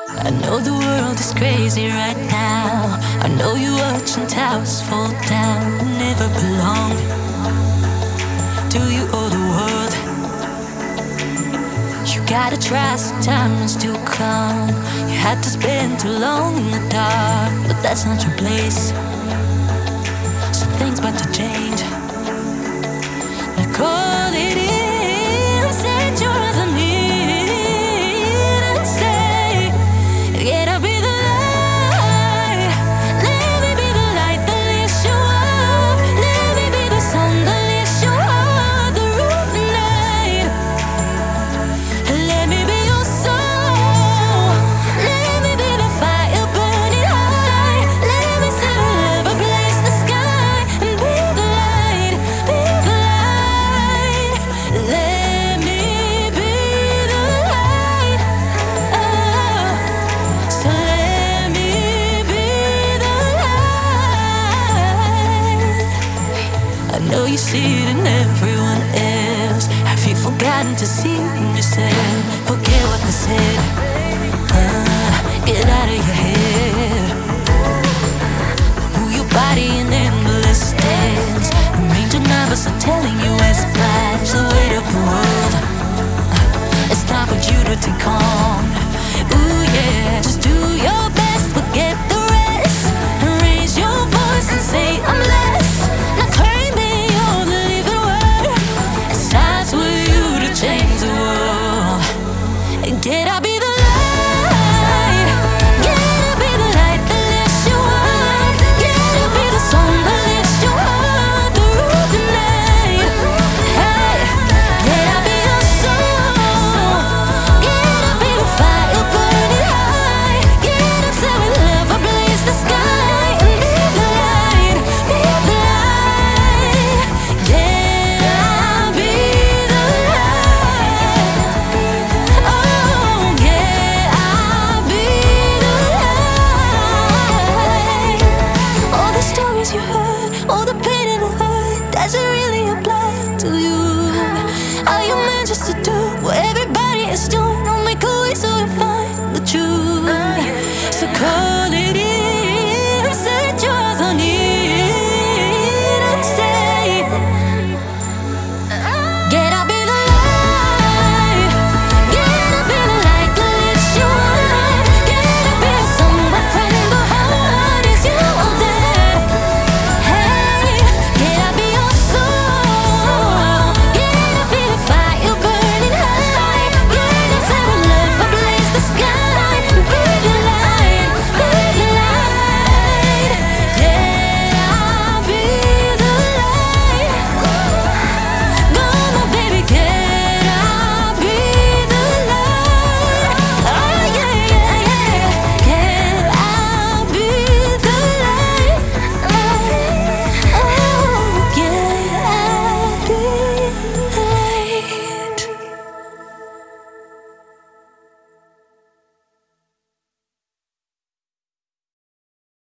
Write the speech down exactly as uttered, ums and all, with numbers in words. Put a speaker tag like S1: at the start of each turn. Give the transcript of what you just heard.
S1: I know the world is crazy right now. I know you're watching towers fall down. Never belong to you or the world. You gotta try sometimes to come. You had to spend too long in the dark, but that's not your place. So things about to change. Now call it in, set your eyes on me and say, get up, be the light. Let me be the light that lifts you up. Let me be the sun that lifts you off the roof tonight. Let me be your soul. Let me be the fire burning high. Let me set a love ablaze the sky and be the light, be the light. Let me be the light. Oh, so let me be the light. I know you see it in everyone else. Have you forgotten to see yourself? Forget what they said. Uh, get out of your head. Move your body in endless dance. The major numbers are telling you as flash the weight of the world. Uh, it's time for you to take on.